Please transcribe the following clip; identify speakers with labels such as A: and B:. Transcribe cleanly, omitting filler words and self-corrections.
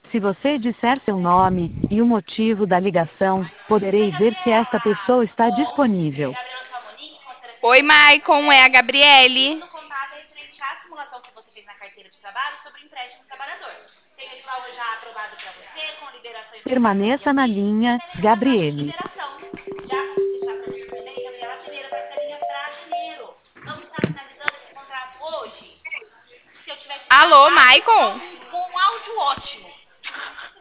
A: Se você disser seu nome e o motivo da ligação, poderei ver se esta pessoa está disponível.
B: Oi, Maicon, é a Gabriele.
A: Permaneça na linha, Gabriele.
B: Alô, Maicon?